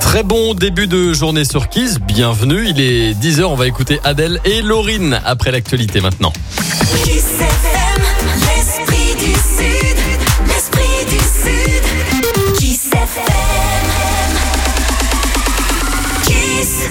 Très bon début de journée sur Kiss, bienvenue, il est 10h, on va écouter Adèle et Lauryn après l'actualité maintenant. Kiss FM, l'esprit du Sud, l'esprit du Sud. Kiss FM, Kiss.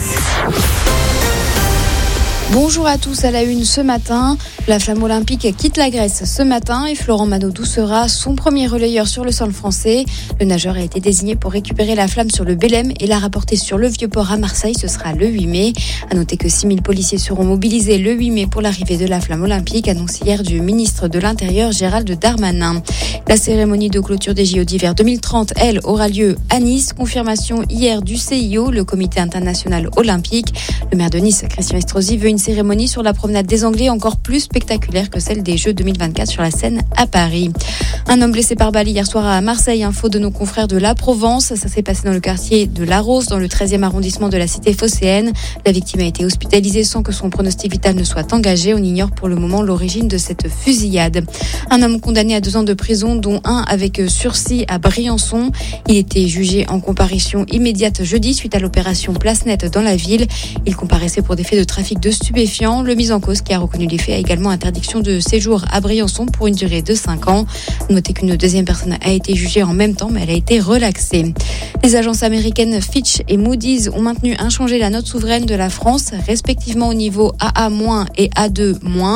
Bonjour à tous, à la une ce matin. La flamme olympique quitte la Grèce ce matin et Florent Manodou sera son premier relayeur sur le sol français. Le nageur a été désigné pour récupérer la flamme sur le Bélem et la rapporter sur le Vieux-Port à Marseille. Ce sera le 8 mai. À noter que 6000 policiers seront mobilisés le 8 mai pour l'arrivée de la flamme olympique, annoncé hier du ministre de l'Intérieur Gérald Darmanin. La cérémonie de clôture des JO d'hiver 2030, elle, aura lieu à Nice. Confirmation hier du CIO, le Comité international olympique. Le maire de Nice, Christian Estrosi, veut une cérémonie sur la promenade des Anglais encore plus spectaculaire que celle des Jeux 2024 sur la Seine à Paris. Un homme blessé par balle hier soir à Marseille, info de nos confrères de La Provence. Ça s'est passé dans le quartier de La Rose, dans le 13e arrondissement de la cité phocéenne. La victime a été hospitalisée sans que son pronostic vital ne soit engagé. On ignore pour le moment l'origine de cette fusillade. Un homme condamné à 2 ans de prison, dont 1 avec sursis à Briançon. Il était jugé en comparution immédiate jeudi suite à l'opération Place Nette dans la ville. Il comparaissait pour des faits de trafic de stupéfiants. Le mis en cause qui a reconnu les faits a également interdiction de séjour à Briançon pour une durée de 5 ans. Notez qu'une deuxième personne a été jugée en même temps, mais elle a été relaxée. Les agences américaines Fitch et Moody's ont maintenu inchangée la note souveraine de la France, respectivement au niveau AA- et A2-,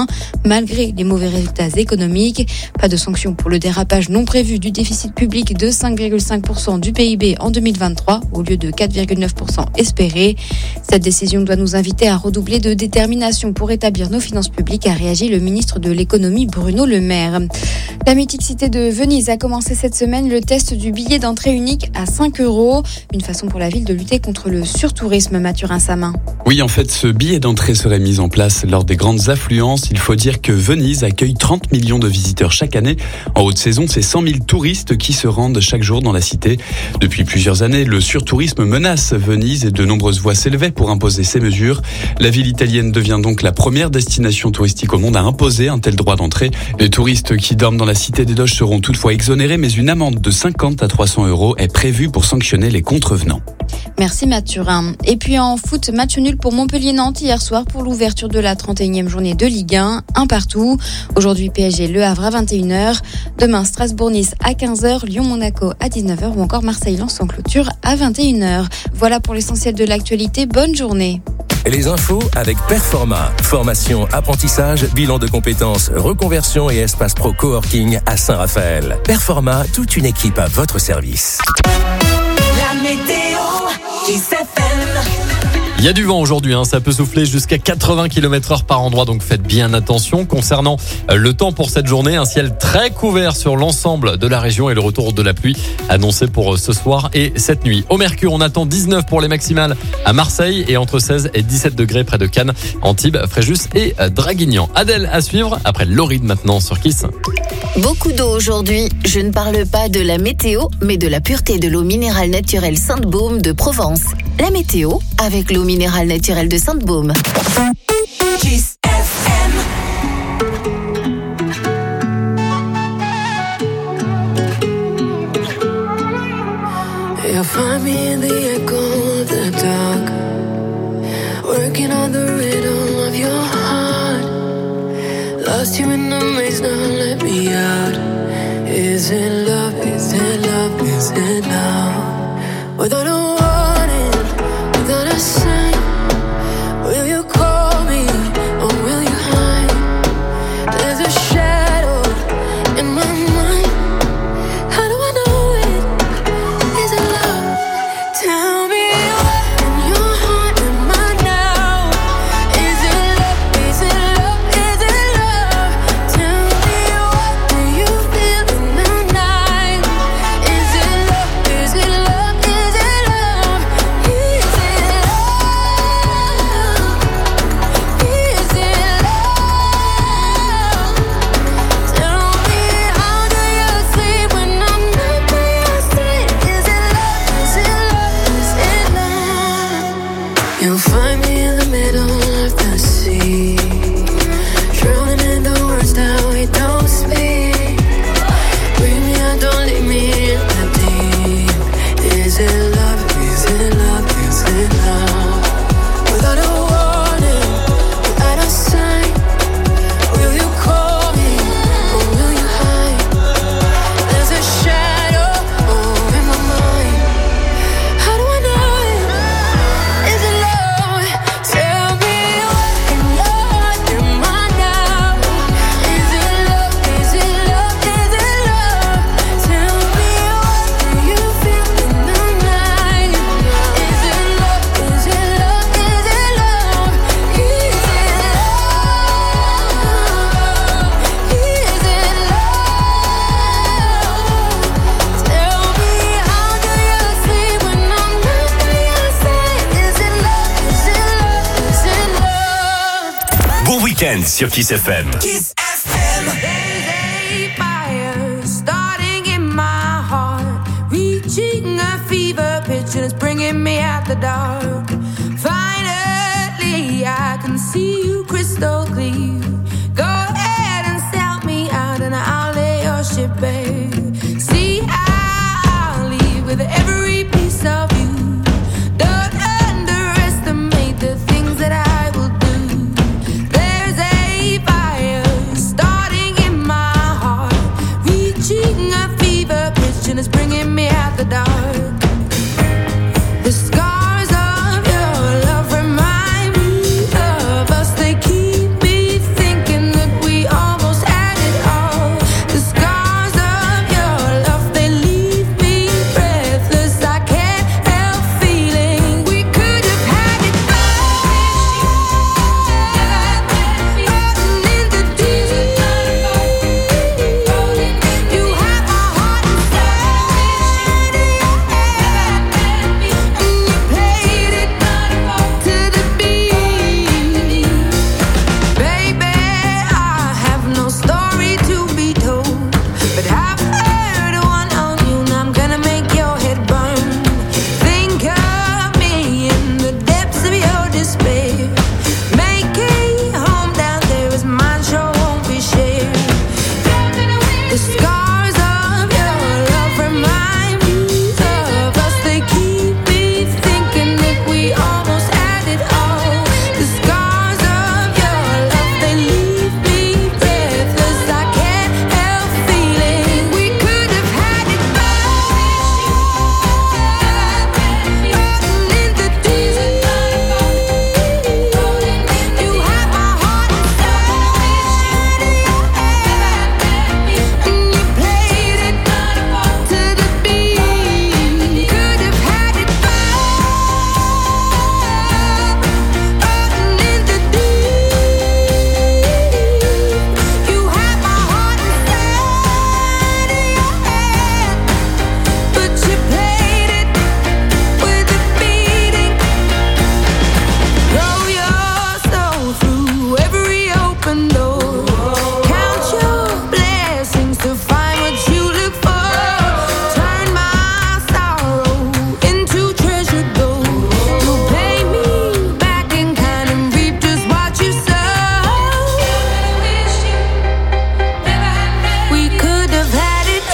malgré les mauvais résultats économiques. Pas de sanctions pour le dérapage non prévu du déficit public de 5,5% du PIB en 2023, au lieu de 4,9% espéré. Cette décision doit nous inviter à redoubler de détermination pour établir nos finances publiques, a réagi le ministre de l'économie Bruno Le Maire. La mythique cité de Venise a commencé cette semaine le test du billet d'entrée unique à 5 €. Une façon pour la ville de lutter contre le surtourisme, Mathurin Samin. Oui, en fait, ce billet d'entrée serait mis en place lors des grandes affluences. Il faut dire que Venise accueille 30 millions de visiteurs chaque année. En haute saison, c'est 100 000 touristes qui se rendent chaque jour dans la cité. Depuis plusieurs années, le surtourisme menace Venise et de nombreuses voix s'élevaient pour imposer ces mesures. La ville italienne devient donc la première destination touristique au monde à imposer un tel droit d'entrée. Les touristes qui dorment dans la cité des Doges seront toutefois exonérés, mais une amende de 50 à 300 € est prévue pour sanctionner les contrevenants. Merci Mathurin. Et puis en foot, match nul pour Montpellier-Nantes hier soir pour l'ouverture de la 31e journée de Ligue 1, un partout. Aujourd'hui PSG Le Havre à 21h, demain Strasbourg-Nice à 15h, Lyon-Monaco à 19h ou encore Marseille-Lens en clôture à 21h. Voilà pour l'essentiel de l'actualité, bonne journée. Et les infos avec Performa. Formation, apprentissage, bilan de compétences, reconversion et espace pro coworking à Saint-Raphaël. Performa, toute une équipe à votre service. La météo, Kiss FM. Il y a du vent aujourd'hui, ça peut souffler jusqu'à 80 km/h par endroit, donc faites bien attention. Concernant le temps pour cette journée, un ciel très couvert sur l'ensemble de la région et le retour de la pluie annoncé pour ce soir et cette nuit. Au Mercure, on attend 19 pour les maximales à Marseille et entre 16 et 17 degrés près de Cannes, Antibes, Fréjus et Draguignan. Adèle à suivre après Lauryn maintenant sur Kiss. Beaucoup d'eau aujourd'hui. Je ne parle pas de la météo, mais de la pureté de l'eau minérale naturelle Sainte-Baume de Provence. La météo avec l'eau minérale naturelle de Sainte-Baume. Kiss FM. You'll find me in the echo of the dark, working on the rhythm of your heart. Lost you in the maze, now let me out. Is it love, is it love, is it love? Without a warning, without a sign, will you call me or will you hide? There's a shadow in my mind. How do I know it? Is it love? Tell me what in your heart am I now? Is it love? Is it love? Is it love? Tell me what do you feel in the night? Is it love? Is it love? Is it love? week-end sur Kiss FM. Kiss FM. There's a fire starting in my heart, reaching a fever pitch and it's bringing me out the dark. Finally, I can see you crystal clear. Go ahead and sell me out and I'll lay your ship bare. See, I'll leave with every piece of you. Don't underestimate the things that I will do. There's a fire starting in my heart, reaching a fever pitch and it's bringing me out the dark. The scars of your love remind me of us. They keep me thinking that we almost had it all. The scars of your love, they leave me breathless. I can't help feeling we could have had it all. Floating in the deep, you have my heart inside, and you played it to the beat. Baby, I have no story to be told, but I've heard one on you, and I'm gonna make your head burn. Think of me in the depths of your despair. Make a home down there as mine sure won't be shared. The scars of your love remind me of us. They keep me thinking that we almost had it all. The scars of your love, they leave me breathless. I can't help feeling we could have had it all. Floating in the deep, you have my heart inside, and you played it to the beat. Could have had it floating in the deep, you have my heart inside of your head, but you played it with a beating. Throw your soul through every open door. Count your blessings to find what you look for. Turn my sorrow into treasure gold. You'll pay me back in kind and reap just what you sow. We could have had it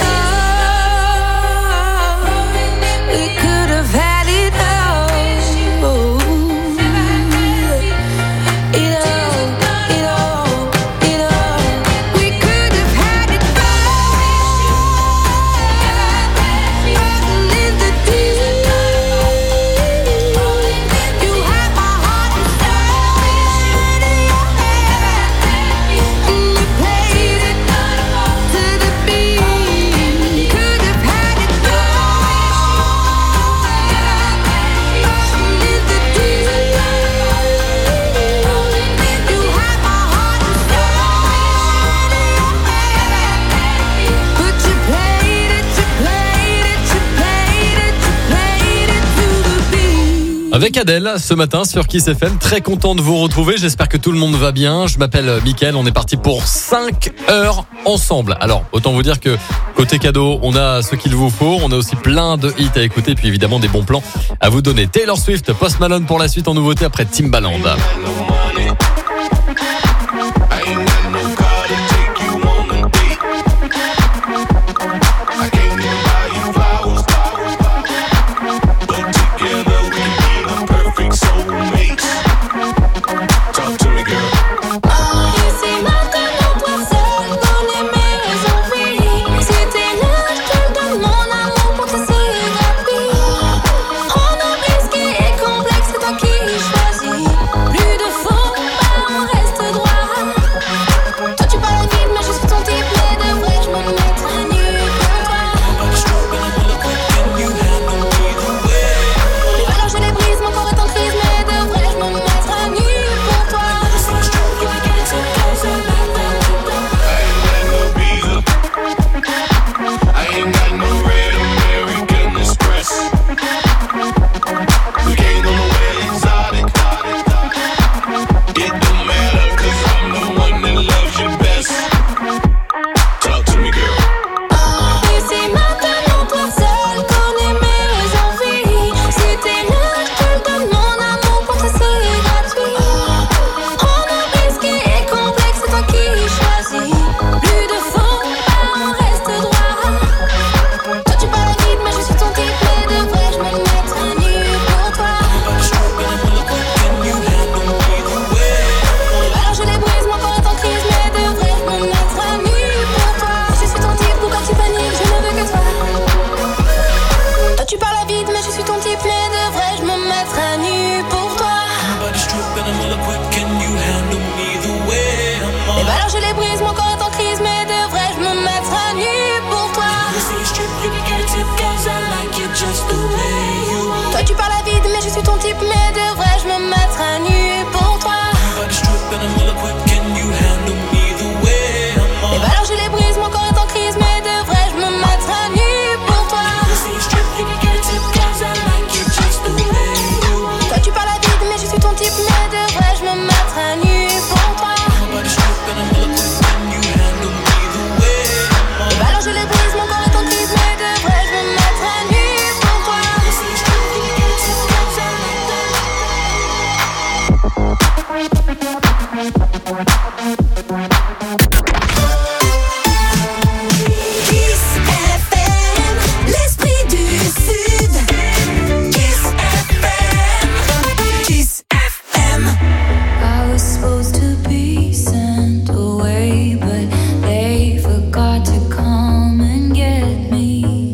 all. We could have had it all. It all. We could have had it floating in the deep, you have my heart inside of your head, and you played it to the beat. Could have had it floating in the deep, you have my heart inside of your head, but you played it to the beat. Avec Adèle, ce matin sur Kiss FM, très content de vous retrouver. J'espère que tout le monde va bien. Je m'appelle Mickaël, on est parti pour 5 heures ensemble. Alors, autant vous dire que côté cadeau, on a ce qu'il vous faut. On a aussi plein de hits à écouter, puis évidemment des bons plans à vous donner. Taylor Swift, Post Malone pour la suite en nouveauté après Timbaland. C'est maintenant toi seul dans les meilleures envies. Si t'es là, je te donne mon amour pour que ça soit rapide. On oublie ce qui est complexe, c'est toi qui choisis. Plus de faux suis ton type, mais devrais-je me mettre à nu pour toi? Les valeurs, je les brise, mon corps est en crise, mais devrais-je me mettre à nu pour toi? Toi tu parles à vide, mais je suis ton type, mais devrais-je me mettre à nu pour toi? Les valeurs, je les brise, mon corps est en crise, mais devrais-je me mettre à nu pour toi? Kiss FM, l'esprit du Sud. Kiss FM, Kiss FM. I was supposed to be sent away, but they forgot to come and get me.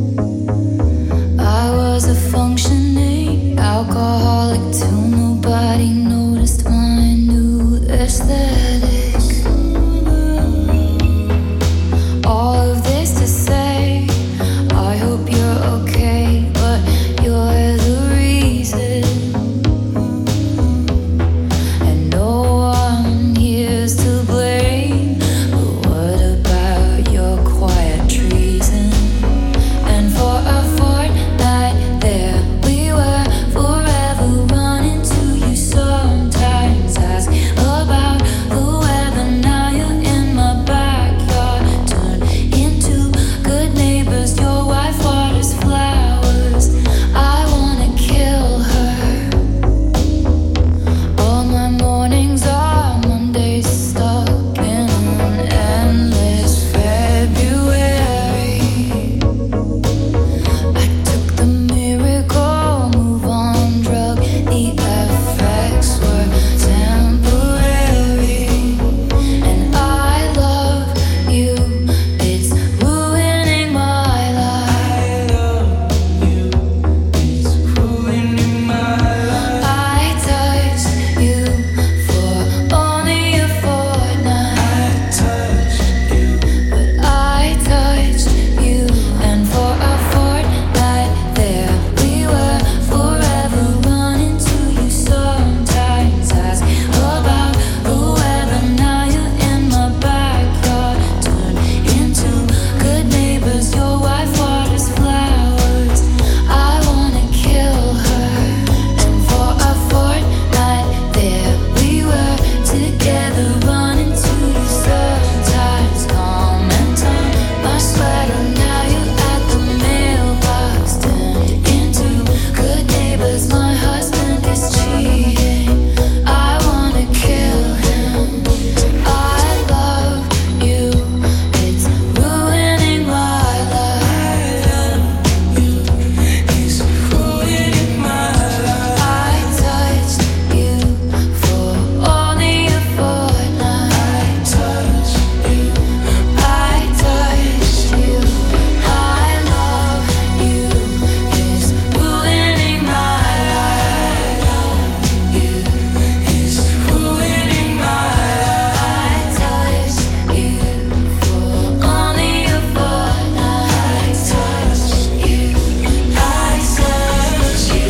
I was a functioning alcoholic till nobody noticed my new aesthetic. All of this to say, I hope you're okay, but you're the reason. And no one here's to blame. But what about your quiet treason? And for a fortnight there we were, forever running to you. Sometimes ask about the weather. Now you're in my backyard, turn into good neighbors. Your wife waters flowers. I wanna kill her. All my mornings are Mondays, stuck in an endless February. I took the miracle move on drug. The effects were temporary. And I love you, it's ruining my life. I touched you for only a fortnight. But I touched you, and for a fortnight there we were, forever running to you. Sometimes ask about the weather. Now you're in my backyard, turn into good neighbors. Your wife waters flowers. I wanna kill her. And for a fortnight there we were, together running to you. Sometimes calm and turn my sweater. Now you're at the mailbox, turned into good neighbors. My husband is cheating. I wanna kill him. I love you, it's ruining my life. It's ruining my life. I touched you for only a fortnight. I touched you. I touched you. I love you, it's ruining my life. You, it's ruining my life. I touched you for only a fortnight. I touched you. I touched you.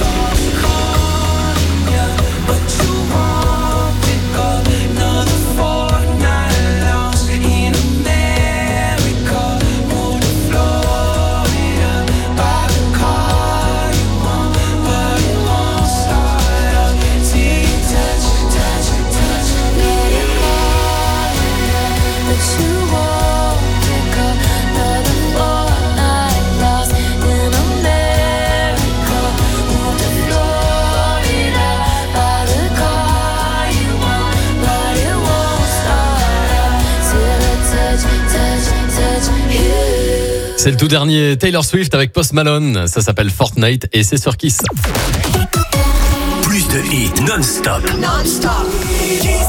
But you won't pick up another fortnight lost in America. Move to Florida, buy the car you want, but it won't start up till you touch, touch, touch. Let it go, but you won't pick up another fortnight lost in America. Move to Florida, buy the car you want, but it won't start up till I touch, touch, touch you. C'est le tout dernier Taylor Swift avec Post Malone. Ça s'appelle Fortnite et c'est sur Kiss. Plus de hits non-stop. Non-stop. Kiss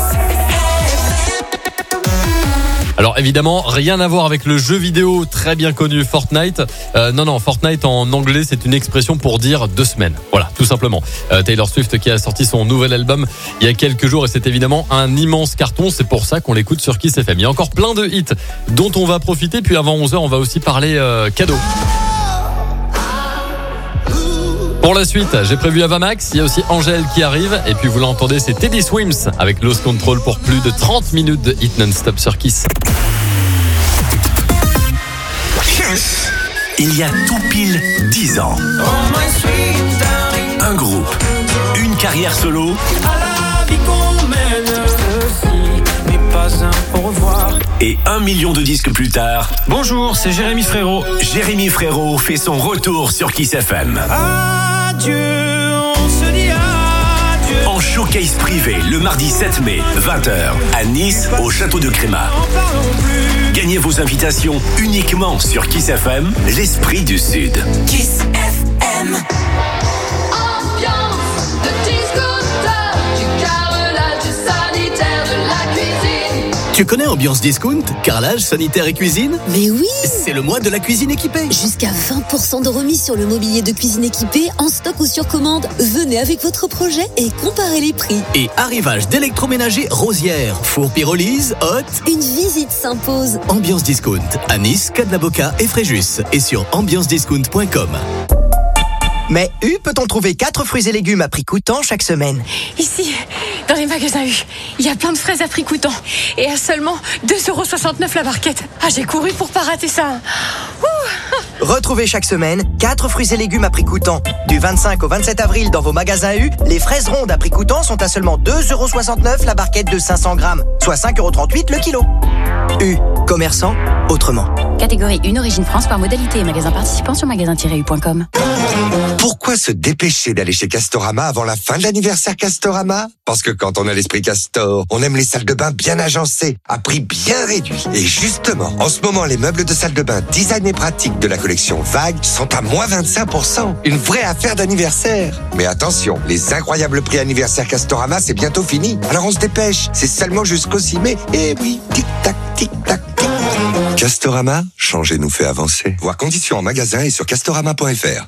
Alors évidemment, rien à voir avec le jeu vidéo très bien connu Fortnite. Non, Fortnite en anglais, c'est une expression pour dire 2 semaines. Voilà, tout simplement. Taylor Swift qui a sorti son nouvel album il y a quelques jours et c'est évidemment un immense carton. C'est pour ça qu'on l'écoute sur Kiss FM. Il y a encore plein de hits dont on va profiter. Puis avant 11h, on va aussi parler cadeaux. Pour la suite, j'ai prévu Avamax, il y a aussi Angèle qui arrive. Et puis vous l'entendez, c'est Teddy Swims avec Lost Control pour plus de 30 minutes de hit non-stop sur Kiss. Il y a tout pile 10 ans. Un groupe, une carrière solo et 1 million de disques plus tard. Bonjour, c'est Jérémy Frérot. Jérémy Frérot fait son retour sur Kiss FM. Adieu, on se dit adieu. En showcase privé le mardi 7 mai, 20h, à Nice, au château de Crémat. Gagnez vos invitations uniquement sur Kiss FM, l'esprit du Sud. Kiss FM. Ambiance de discounter, du carrelage, du sanitaire, de la cuisine. Tu connais Ambiance Discount, carrelage, sanitaire et cuisine? Mais oui! C'est le mois de la cuisine équipée. Jusqu'à 20% de remise sur le mobilier de cuisine équipé, en stock ou sur commande. Venez avec votre projet et comparez les prix. Et arrivage d'électroménager Rosière, four pyrolyse, hot. Une visite s'impose. Ambiance Discount, à Nice, Cadlaboca et Fréjus. Et sur ambiancediscount.com. Mais U peut-on trouver 4 fruits et légumes à prix coûtant chaque semaine? Ici, dans les magasins U, il y a plein de fraises à prix coûtant. Et à seulement 2,69€ la barquette. Ah, j'ai couru pour pas rater ça. Ouh. Retrouvez chaque semaine 4 fruits et légumes à prix coûtant. Du 25 au 27 avril dans vos magasins U, les fraises rondes à prix coûtant sont à seulement 2,69€ la barquette de 500 grammes, soit 5,38€ le kilo. U, commerçant autrement. Catégorie 1, origine France par modalité. Magasin participant sur magasin-u.com. Pourquoi se dépêcher d'aller chez Castorama avant la fin de l'anniversaire Castorama? Parce que quand on a l'esprit Castor, on aime les salles de bain bien agencées, à prix bien réduit. Et justement, en ce moment, les meubles de salle de bain design et pratique de la collection Vague sont à moins 25%. Une vraie affaire d'anniversaire. Mais attention, les incroyables prix anniversaire Castorama, c'est bientôt fini. Alors on se dépêche, c'est seulement jusqu'au 6 mai. Et oui, tic-tac, tic-tac, tic. Castorama, changer nous fait avancer. Voir conditions en magasin et sur castorama.fr.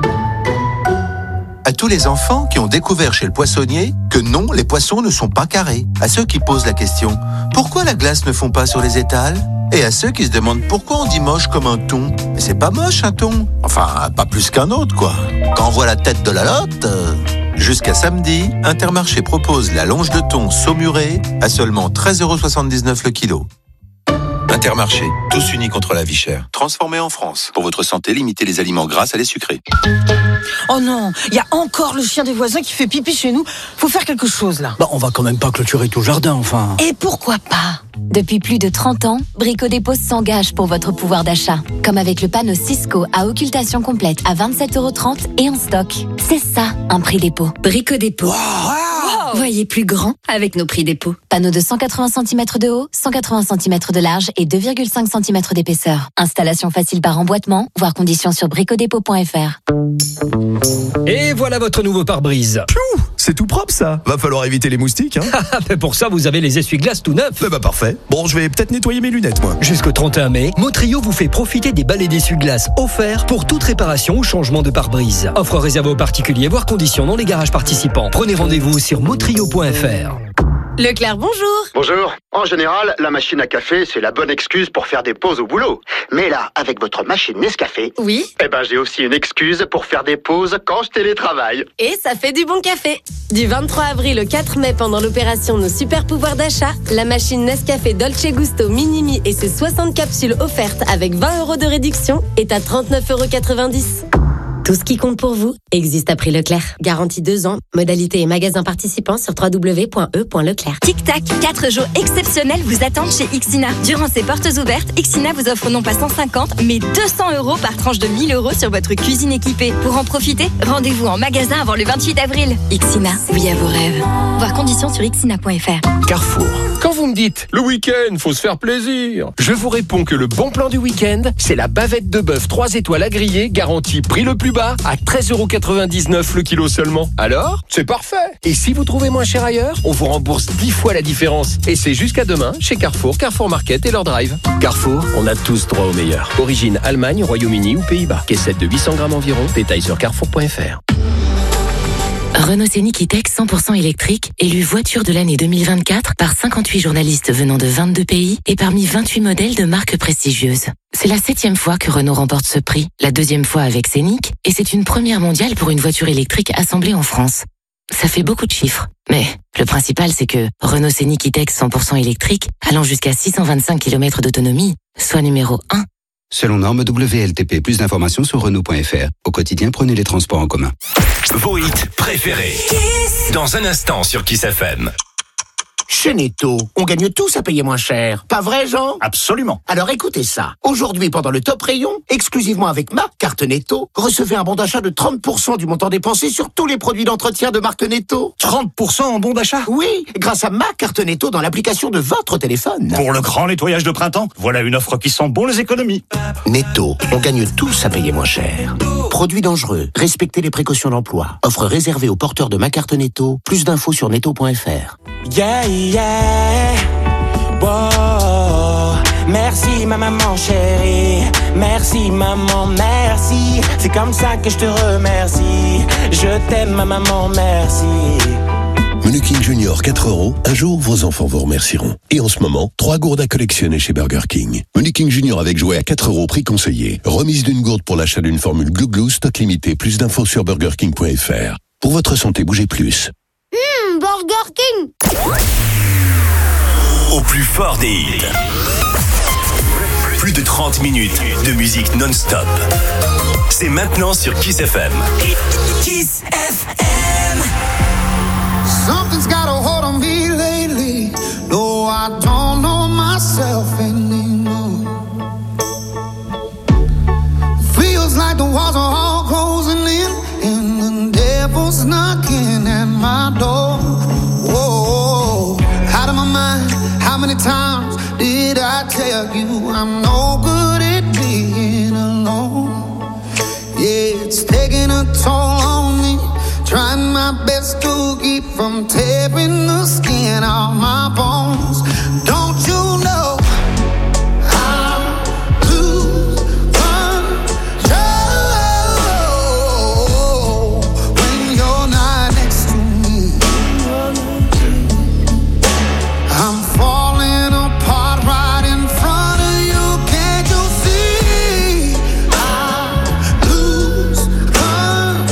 À tous les enfants qui ont découvert chez le poissonnier que non, les poissons ne sont pas carrés. À ceux qui posent la question « Pourquoi la glace ne fond pas sur les étals ?» Et à ceux qui se demandent pourquoi on dit moche comme un thon. Mais c'est pas moche un thon. Enfin, pas plus qu'un autre quoi. Quand on voit la tête de la lotte... Jusqu'à samedi, Intermarché propose la longe de thon saumurée à seulement 13,79€ le kilo. Intermarché, tous unis contre la vie chère. Transformé en France. Pour votre santé, limitez les aliments gras à les sucrés. Oh non, il y a encore le chien des voisins qui fait pipi chez nous. Faut faire quelque chose là. Bah, on va quand même pas clôturer tout le jardin, enfin. Et pourquoi pas? Depuis plus de 30 ans, Brico Dépôt s'engage pour votre pouvoir d'achat. Comme avec le panneau Cisco à occultation complète à 27,30€ et en stock. C'est ça, un prix dépôt. Brico Dépôt. Wow. Voyez plus grand avec nos prix dépôt. Panneau de 180 cm de haut, 180 cm de large et 2,5 cm d'épaisseur. Installation facile par emboîtement, voir conditions sur bricodépôt.fr. Et voilà votre nouveau pare-brise. Piou, c'est tout propre ça. Va falloir éviter les moustiques, hein. Mais pour ça, vous avez les essuie-glaces tout neufs. Bah parfait. Bon, je vais peut-être nettoyer mes lunettes, moi. Jusqu'au 31 mai, Motrio vous fait profiter des balais d'essuie-glaces offerts pour toute réparation ou changement de pare-brise. Offre réservée aux particuliers, voire conditions dans les garages participants. Prenez rendez-vous sur motrio.fr. Leclerc, bonjour. Bonjour. En général, la machine à café, c'est la bonne excuse pour faire des pauses au boulot. Mais là, avec votre machine Nescafé, oui, j'ai aussi une excuse pour faire des pauses quand je télétravaille. Et ça fait du bon café. Du 23 avril au 4 mai, pendant l'opération Nos Super Pouvoirs d'achat, la machine Nescafé Dolce Gusto Minimi et ses 60 capsules offertes avec 20€ de réduction est à 39,90€. Tout ce qui compte pour vous existe à prix Leclerc. Garantie 2 ans. Modalité et magasin participants sur www.e.leclerc. Tic-tac, 4 jours exceptionnels vous attendent chez Ixina. Durant ces portes ouvertes, Ixina vous offre non pas 150, mais 200€ par tranche de 1000€ sur votre cuisine équipée. Pour en profiter, rendez-vous en magasin avant le 28 avril. Ixina, oui à vos rêves. Voir conditions sur ixina.fr. Carrefour. Quand vous me dites, le week-end, faut se faire plaisir, je vous réponds que le bon plan du week-end, c'est la bavette de bœuf 3 étoiles à griller, garantie prix le plus bas, à 13,99€ le kilo seulement. Alors, c'est parfait. Et si vous trouvez moins cher ailleurs, on vous rembourse 10 fois la différence. Et c'est jusqu'à demain chez Carrefour, Carrefour Market et leur drive. Carrefour, on a tous droit au meilleur. Origine Allemagne, Royaume-Uni ou Pays-Bas. Caissette de 800 grammes environ. Détails sur carrefour.fr. Renault Scénic E-Tech 100% électrique, élu voiture de l'année 2024 par 58 journalistes venant de 22 pays et parmi 28 modèles de marques prestigieuses. C'est la 7e fois que Renault remporte ce prix, la 2e fois avec Scénic, et c'est une première mondiale pour une voiture électrique assemblée en France. Ça fait beaucoup de chiffres, mais le principal c'est que Renault Scénic E-Tech 100% électrique, allant jusqu'à 625 km d'autonomie, soit numéro 1. Selon norme WLTP, plus d'informations sur Renault.fr. Au quotidien, prenez les transports en commun. Vos hits préférés. Dans un instant sur Kiss FM. Chez Netto, on gagne tous à payer moins cher. Pas vrai, Jean? Absolument. Alors écoutez ça. Aujourd'hui, pendant le top rayon, exclusivement avec ma carte Netto, recevez un bon d'achat de 30% du montant dépensé sur tous les produits d'entretien de marque Netto. 30% en bon d'achat? Oui, grâce à ma carte Netto dans l'application de votre téléphone. Pour le grand nettoyage de printemps, voilà une offre qui sent bon les économies. Netto, on gagne tous à payer moins cher. Produits dangereux, respectez les précautions d'emploi. Offre réservée aux porteurs de ma carte Netto. Plus d'infos sur netto.fr. Yeah, yeah, wow. Merci ma maman chérie, merci maman, merci. C'est comme ça que je te remercie. Je t'aime ma maman, merci. Menu King Junior 4 €, un jour vos enfants vous remercieront. Et en ce moment, 3 gourdes à collectionner chez Burger King. Menu King Junior avec jouet à 4 € prix conseillé. Remise d'une gourde pour l'achat d'une formule Glou Glou, stock limité. Plus d'infos sur burgerking.fr. Pour votre santé, bougez plus. Burger King. Au plus fort des hits. Plus de 30 minutes de musique non-stop. C'est maintenant sur Kiss FM. Kiss FM. Something's got a hold on me lately. No, I don't know myself anymore. Feels like the walls are all closing in, and the devil's knocking at my door. Whoa, out of my mind. How many times did I tell you I'm no good at being alone? Yeah, it's taking a toll on me. Trying my best to keep from tearing the skin off my bones. Don't you know I lose control when you're not next to me? I'm falling apart right in front of you. Can't you see? I lose control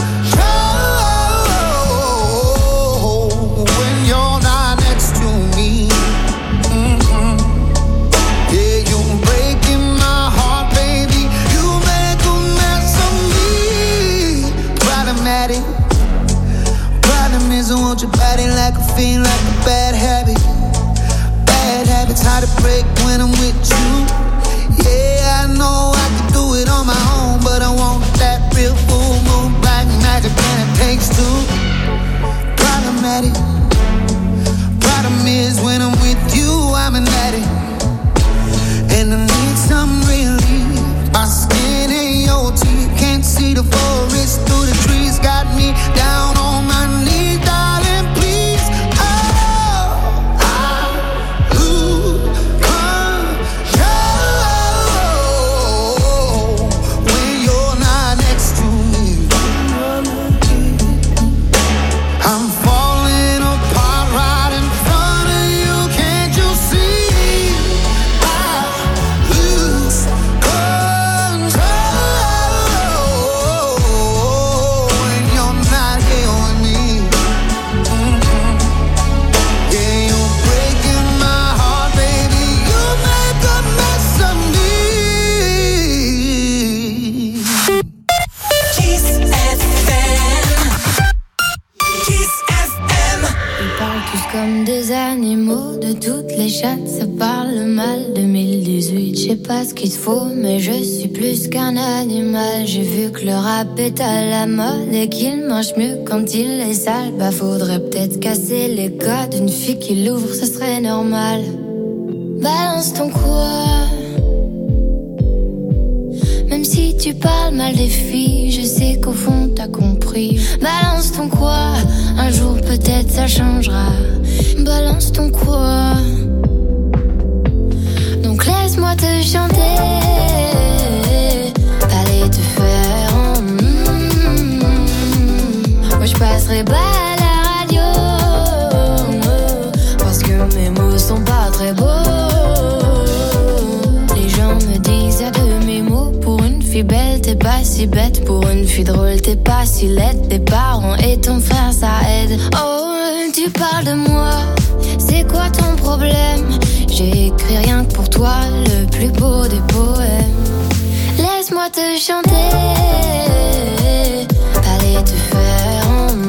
when you're not next to me. Yeah, you're breaking my heart, baby. You make a mess of me. Problematic. Problem is I want your body like a fiend, like a bad habit. Bad habits hard to break when I'm with you. Yeah, I know I can do it on my own, but I want that real full moon black magic, and it takes two. Problematic. Problem is when I'm with you, I'm an addict, and I need some relief. My skin ain't your teeth, can't see the forest through the trees. Got me down on my knees, darling, please. Oh, I lose control when you're not next to me. I'm falling apart right in front of you. Can't you see? I lose control when you're not here with me. Yeah, you're breaking my heart, baby. You make a mess of me. Kiss FM. Kiss FM. Ils parlent tous comme des animaux, de toutes les chattes, ça parle mal. 2018, je sais pas ce qu'il te faut, mais je suis plus qu'un animal. J'ai vu que le rap est à la mode et qu'il mange mieux quand il est sale. Bah faudrait peut-être casser les codes, une fille qui l'ouvre, ce serait normal. Balance ton quoi. Même si tu parles mal des filles, je sais qu'au fond t'as compris. Balance ton quoi, un jour peut-être ça changera. Balance ton quoi. Donc laisse-moi te chanter, aller te faire. Moi je passerai pas. si bête. Pour une fille drôle, t'es pas si laide. Tes parents et ton frère, ça aide. Oh, tu parles de moi, c'est quoi ton problème? J'ai écrit rien que pour toi, le plus beau des poèmes. Laisse-moi te chanter, allez te faire.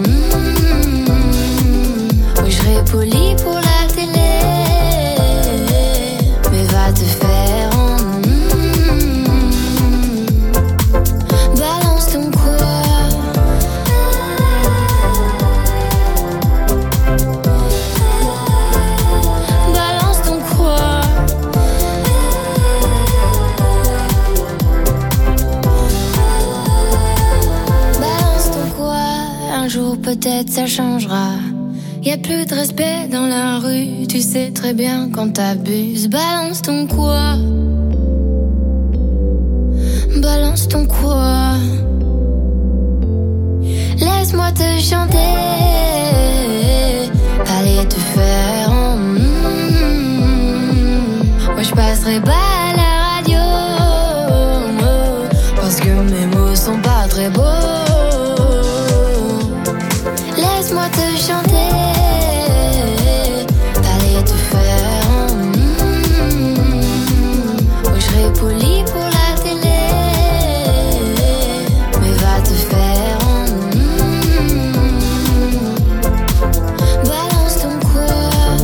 Oui, je serai poli pour la télé, mais va te faire. Balance ton quoi. Balance ton quoi. Balance ton quoi. Un jour peut-être ça changera. Y'a plus de respect dans la rue, tu sais très bien quand t'abuses. Balance ton quoi. Balance ton quoi. Laisse-moi te chanter, allez te faire. Moi je passerai pas à la radio, parce que mes mots sont pas très beaux. Laisse-moi te chanter, allez te faire. Moi je serai poli pour la télé, mais va te faire. Balance ton quoi.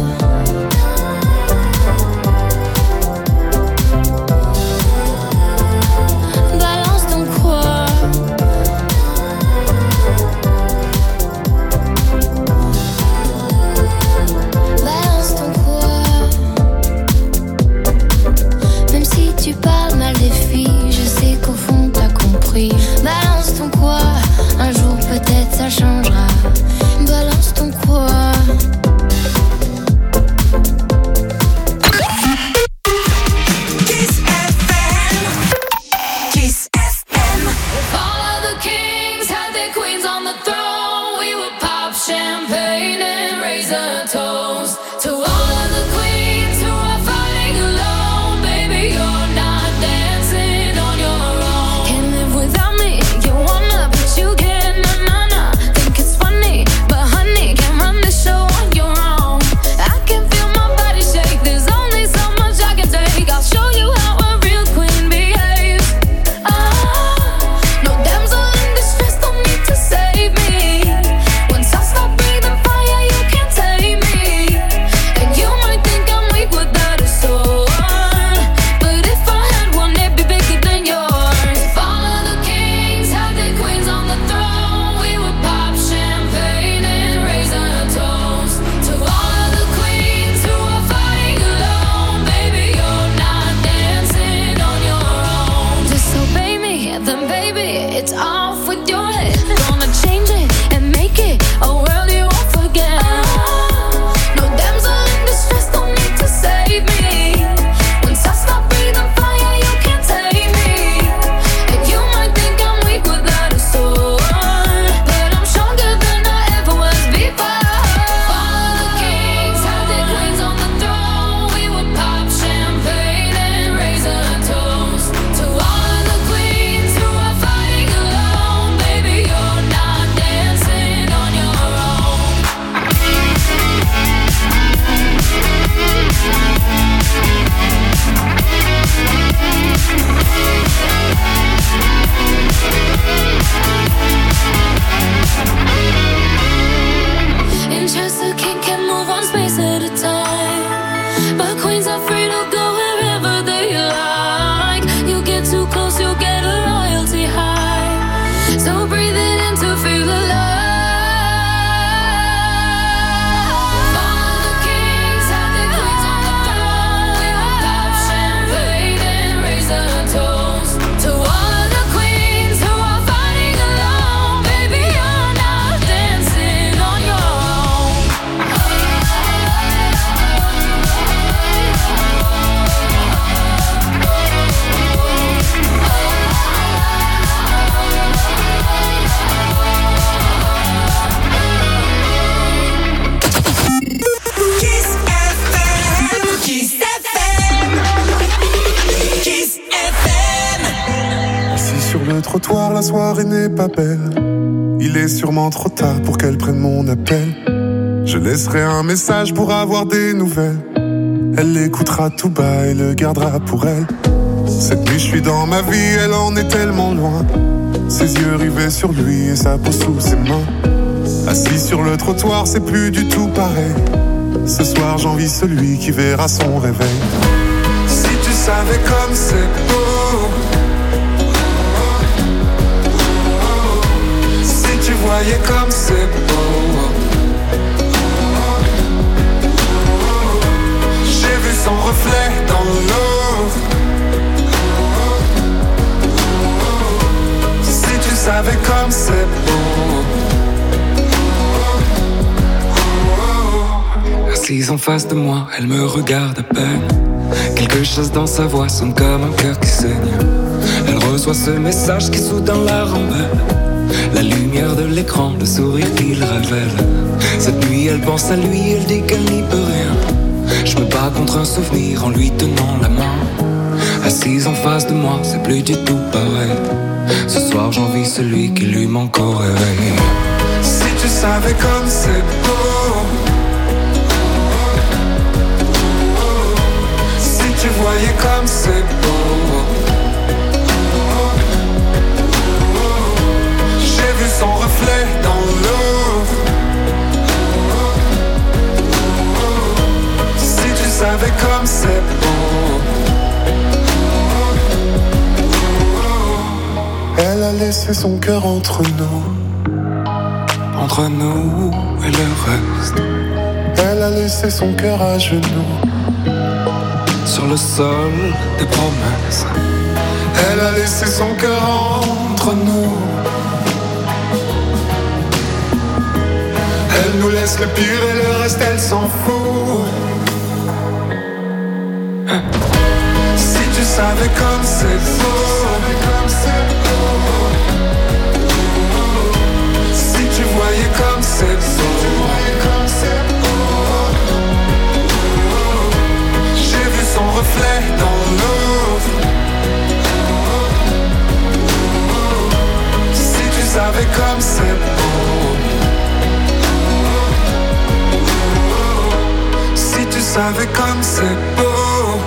Balance ton quoi. Balance ton quoi. Même si tu parles mal des filles, je sais qu'au fond t'as compris. Balance ton quoi. Un jour peut-être ça changera. Balance ton quoi. Kiss FM. Kiss FM. All of the kings had their queens on the throne. We would pop champagne and raise a toast to all of the queens who are fighting alone. Baby, you're not dancing on your own. Can't live without me. You wanna, but you can't. Nah, nah, nah. Think it's funny, but honey, can't run the show on your own. I can feel my body shake. There's only so much I can take. I'll show you how a real queen behaves. No damsel in distress, don't need to save me. Once I stop breathing fire, you can't tame me. And you might think I'm weak without a sword, but if I had one, it'd be bigger than yours. If all of the kings had their queens on the throne, we would pop champagne and raise a toast to all of the queens who are fighting alone. Baby, you're not dancing on your own. Disobey me, then baby, it's off with your head. Gonna change it and make it a world you won't forget. No damsel in distress, don't need to save me. Once I stop breathing fire, you can't tame me. And you might think I'm weak without a sword, but I'm stronger than I ever was before. All the kings had their queens on the throne. We would pop champagne and raise a toast to all of the queens who are fighting alone. Baby, you're soirée n'est pas belle. Il est sûrement trop tard pour qu'elle prenne mon appel. Je laisserai un message pour avoir des nouvelles. Elle l'écoutera tout bas et le gardera pour elle. Cette nuit je suis dans ma vie, elle en est tellement loin. Ses yeux rivés sur lui et sa peau sous ses mains. Assis sur le trottoir, c'est plus du tout pareil. Ce soir j'envie celui qui verra son réveil. Si tu savais comme c'est beau, si tu voyais comme c'est beau. J'ai vu son reflet dans l'eau. Si tu savais comme c'est beau. Assise en face de moi, elle me regarde à peine. Quelque chose dans sa voix sonne comme un cœur qui saigne. Elle reçoit ce message qui soudain la rend belle. La lumière de l'écran, le sourire qu'il révèle. Cette nuit elle pense à lui, elle dit qu'elle n'y peut rien. Je me bats contre un souvenir en lui tenant la main. Assise en face de moi, c'est plus du tout pareil. Ce soir j'envie celui qui lui manque au réveil. Si tu savais comme c'est beau. Si tu voyais comme c'est beau. J'ai vu son reflet dans l'eau. Si tu savais comme c'est beau. Elle a laissé son cœur entre nous et le reste. Elle a laissé son cœur à genoux sur le sol des promesses. Elle a laissé son cœur entre nous. Elle nous laisse le pire et le reste elle s'en fout. Si tu savais comme c'est beau. Si tu voyais comme c'est beau. J'ai vu son reflet dans l'eau. Si tu savais comme c'est beau. Si tu savais comme c'est beau.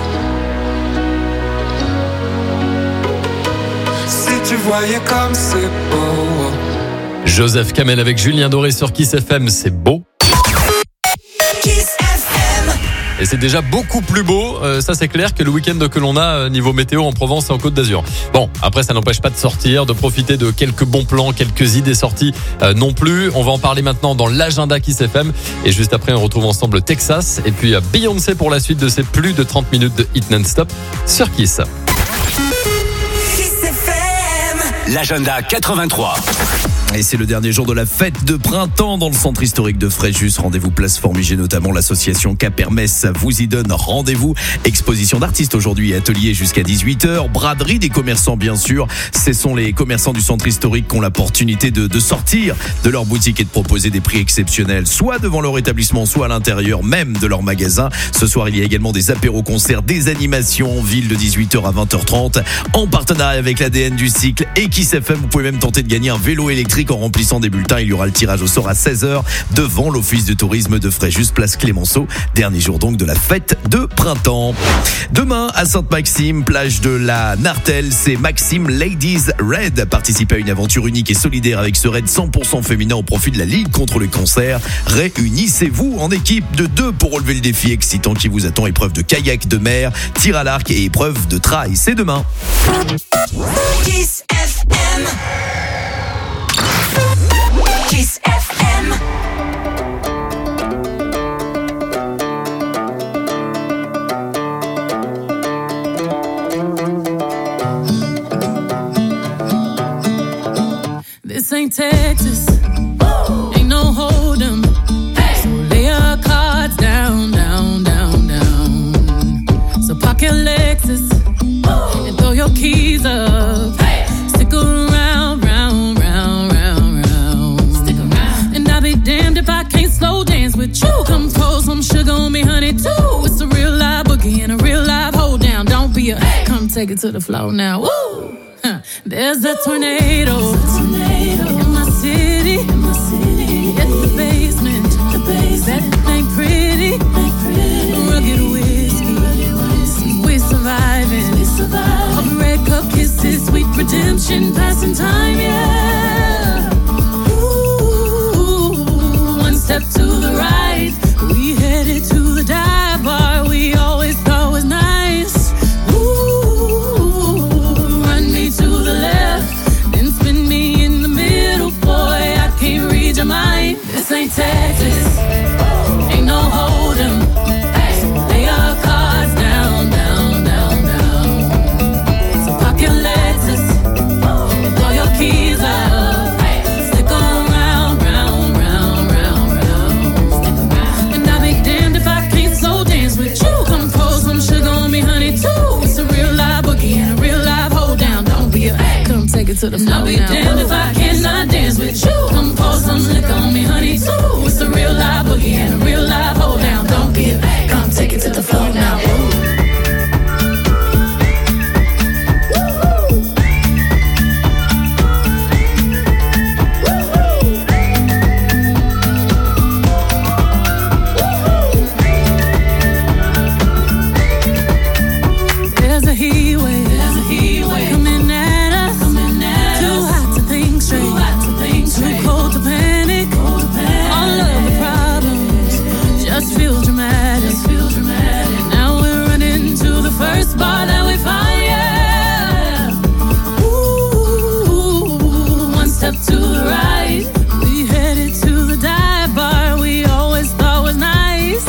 Si tu voyais comme c'est beau. Joseph Kamel avec Julien Doré sur Kiss FM, c'est beau. Kiss FM. Et c'est déjà beaucoup plus beau, ça c'est clair, que le week-end que l'on a niveau météo en Provence et en Côte d'Azur. Bon, après ça n'empêche pas de sortir, de profiter de quelques bons plans, quelques idées sorties non plus. On va en parler maintenant dans l'agenda Kiss FM. Et juste après, on retrouve ensemble Texas et puis Beyoncé pour la suite de ces plus de 30 minutes de hit non-stop sur Kiss. Kiss FM. L'agenda 83. Et c'est le dernier jour de la fête de printemps dans le centre historique de Fréjus. Rendez-vous place Formigé, notamment l'association Cap-Hermès vous y donne rendez-vous. Exposition d'artistes aujourd'hui et atelier jusqu'à 18h. Braderie des commerçants bien sûr. Ce sont les commerçants du centre historique qui ont l'opportunité de sortir de leur boutique et de proposer des prix exceptionnels, soit devant leur établissement, soit à l'intérieur même de leur magasin. Ce soir, il y a également des apéros-concerts, des animations en ville de 18h à 20h30 en partenariat avec l'ADN du cycle et Kiss FM. Vous pouvez même tenter de gagner un vélo électrique en remplissant des bulletins. Il y aura le tirage au sort à 16h devant l'office de tourisme de Fréjus, place Clémenceau. Dernier jour donc de la fête de printemps. Demain à Sainte-Maxime, plage de la Nartelle, c'est Maxime Ladies Raid. Participez à une aventure unique et solidaire avec ce raid 100% féminin au profit de la Ligue contre le cancer. Réunissez-vous en équipe de 2 pour relever le défi excitant qui vous attend. Épreuve de kayak de mer, tir à l'arc et épreuve de trail. C'est demain. Kiss FM. Kiss FM. This ain't Texas. Ain't no hold'em. So lay your cards down, down, down, down. So park your Lexus and throw your keys up. Stick around, round, round, round, round. Stick around. And I'll be damned if I can't slow dance with you. Come pour some sugar on me, honey, too. It's a real live boogie and a real live hold down. Don't be a come take it to the floor now. Woo! There's a tornado in my city. In the basement. That ain't pretty. Rugged whiskey. We're surviving. All the red cup kisses, sweet redemption, passing time, yeah. Ooh, one step to the right. We headed to the dive bar we always thought was nice. Ooh, run me to the left, then spin me in the middle. Boy, I can't read your mind. This ain't Texas, ain't no hold'em. Lay your cards down, down, down, down. So park your Lexus, throw your keys up, stick around, round, round, round, round. And I'll be damned if I can't slow dance with you. Come pour some sugar on me, honey, too. It's a real live boogie and a real live hold down. Don't be a come take it to the floor. I'll be damned if I cannot dance with you. Come pour some liquor on me, honey, too. It's a real live boogie and a real live hold down. Don't be a come take it to the floor now. Ooh. There's a heat wave coming at us. Too hot to think straight, too cold to panic. All of the problems just feel dramatic. Now we're running to the first bar that we find, yeah. Ooh, one step to the right. We headed to the dive bar we always thought was nice.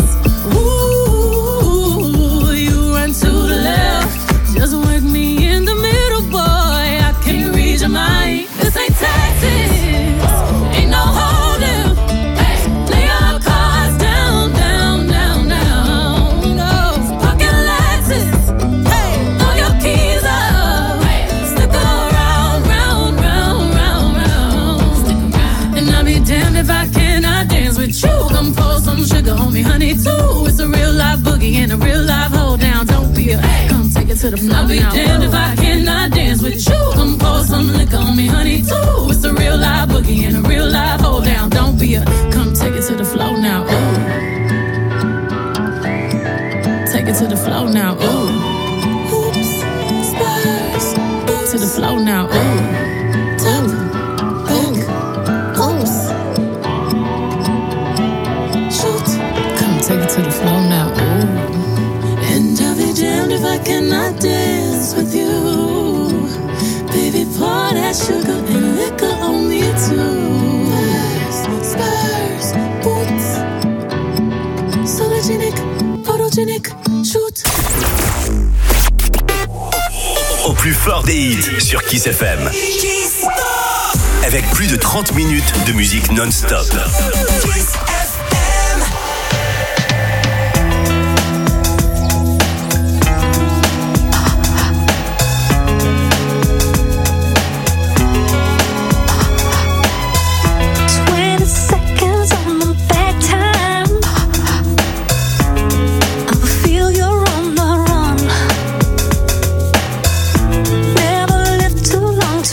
Ooh, you run to the left, just work me in the middle, boy. I can't read your mind. This ain't Texas, ain't no hold'em. Lay your cards down, down, down, down. No, pocket Lexus, throw your keys up, stick around, round, round, round, round. And I'll be damned if I cannot dance with you. Come pour some sugar on me, honey, too. It's a real live boogie and a real live hold down. Don't be a come take it to the floor. I'll be damned if I cannot dance with you. Come pour some liquor on me, honey, too. It's a real live boogie and a real live hold down. Don't be a come take it to the floor now. Ooh. Take it to the floor now. Ooh. Hoops, spurs, to the floor now. Ooh. Tap, back, oops. Shoot, come take it to the floor now. Ooh. And I'll be damned if I cannot dance with you. Baby, pour that sugar and liquor on me too. Spurs, boots, sologenic, photogenic, shoot. Au plus fort des hits sur Kiss FM. Avec plus de 30 minutes de musique non-stop.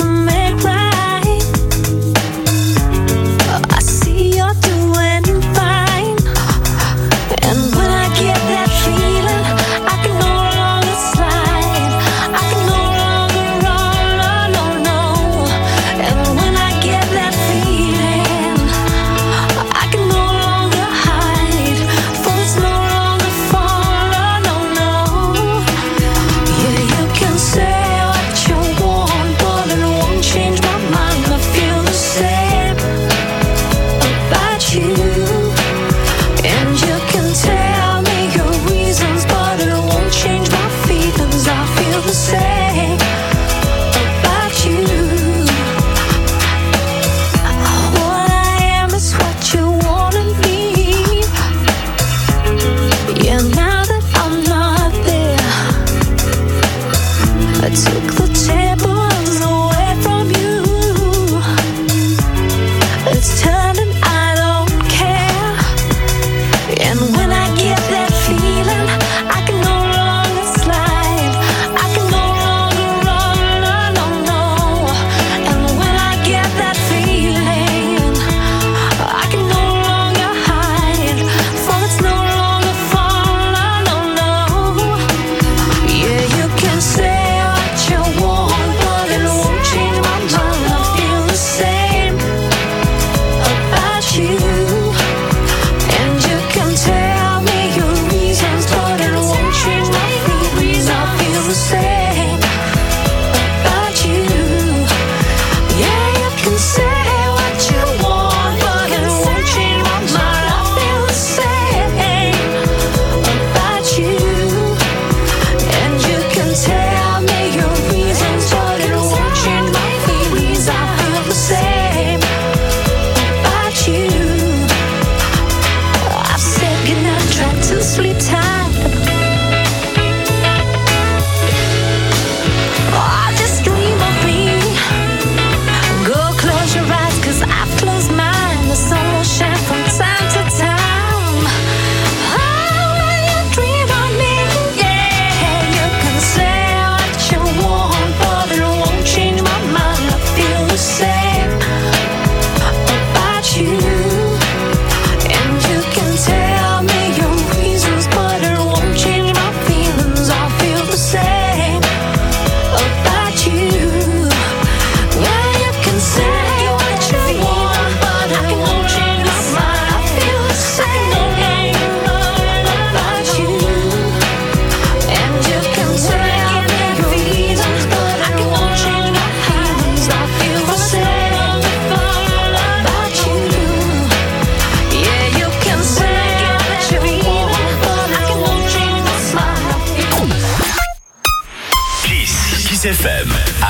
I see you're doing fine.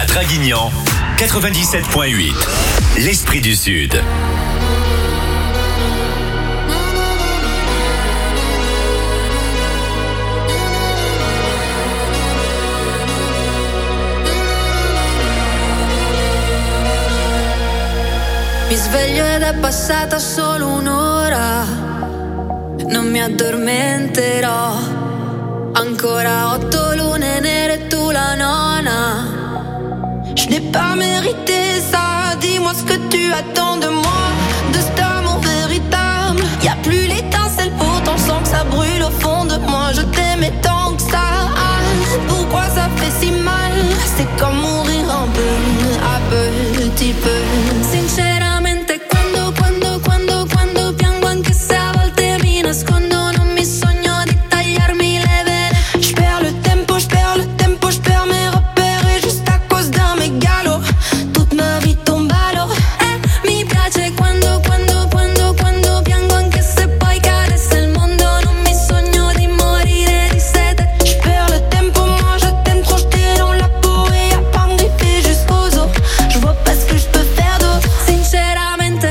Draguignan, 97.8. L'Esprit du Sud. Mi sveglio ed è passata solo un'ora, non mi addormenterò. Ancora 8 lune nere e tu la nona. Je n'ai pas mérité ça, dis-moi ce que tu attends de moi, de cet amour véritable. Y'a plus l'étincelle, pourtant sens que ça brûle au fond de moi. Je t'aimais tant que ça, pourquoi ça fait si mal? C'est comme mourir un peu, à petit peu. Sinceramente quando piango, anche se a volte mi nascondo, non mi sogno di tagliarmi le vene. Je perds le tempo, je perds mes repères et juste à cause d'un mégalo, toute ma vie tombe à l'eau. Mi piace quando piango, anche se poi cadesse il mondo, non mi sogno di morire di sete. Je perds le tempo, moi je t'aime trop, je t'ai dans la peau et y'a pas me griffer jusqu'aux os. Je vois pas ce que je peux faire d'autre, sinceramente.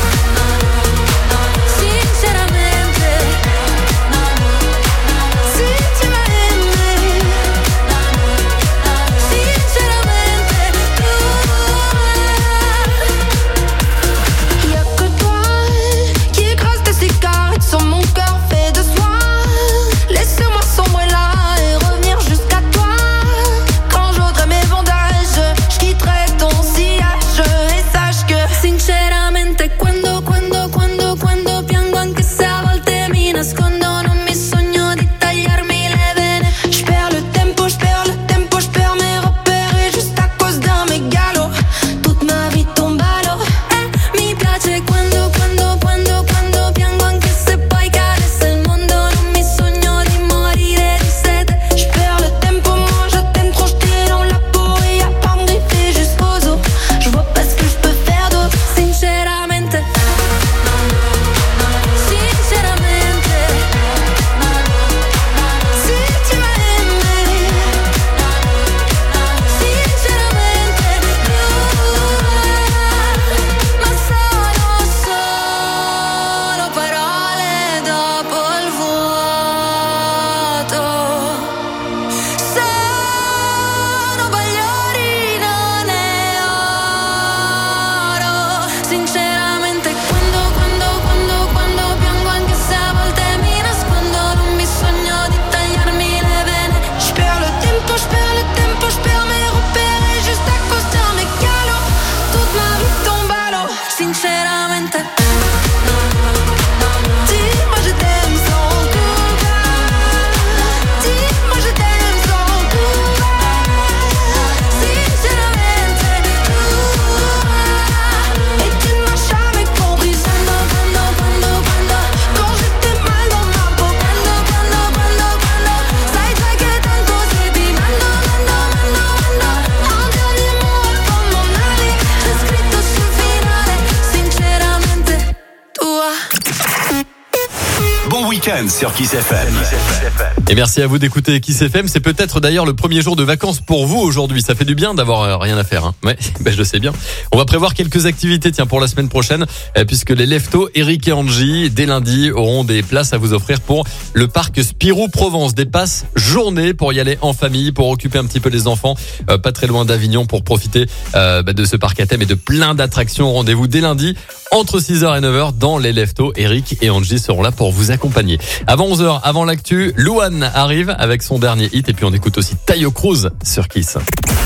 Quando piango, anche se a volte mi nascondo, non mi sogno di tagliarmi le vene. Je perds le tempo, je perds mes repères et juste à cause d'un mégalo, toute ma vie tombe à l'eau. Mi piace quando piango, anche se poi cadesse il mondo, non mi sogno di morire di sete. Je perds le tempo, moi je t'aime trop, je t'ai dans la peau et y'a pas me griffer jusqu'aux os. Je vois pas ce que je peux faire d'autre, sinceramente. Sinceramente quando piango, anche se a volte mi nascondo, non mi sogno di tagliarmi le vene. Je perds le tempo, je perds mes repères et juste à cause d'un mégalo, toute ma vie tombe à l'eau, sinceramente. Dis-moi je t'aime sans courage, dis-moi je t'aime sans courage, sinceramente. Et tu ne m'as jamais compris quand j'étais mal dans ma peau, sai già che tanto sei di mando. Un dernier mot avant mon aller, j'ai scritto sul finale, sinceramente tua. Bon week-end sur Kiss FM. Et merci à vous d'écouter Kiss FM. C'est peut-être d'ailleurs le premier jour de vacances pour vous aujourd'hui. Ça fait du bien d'avoir rien à faire, hein. Ouais, je le sais bien. On va prévoir quelques activités, pour la semaine prochaine, puisque les Leftos, Eric et Angie, dès lundi, auront des places à vous offrir pour le parc Spirou Provence. Des passes journée pour y aller en famille, pour occuper un petit peu les enfants, pas très loin d'Avignon, pour profiter de ce parc à thème et de plein d'attractions. Rendez-vous dès lundi entre 6h et 9h dans les Leftos. Eric et Angie seront là pour vous accompagner. Avant 11h, avant l'actu, Louane arrive avec son dernier hit et puis on écoute aussi Taio Cruz sur Kiss.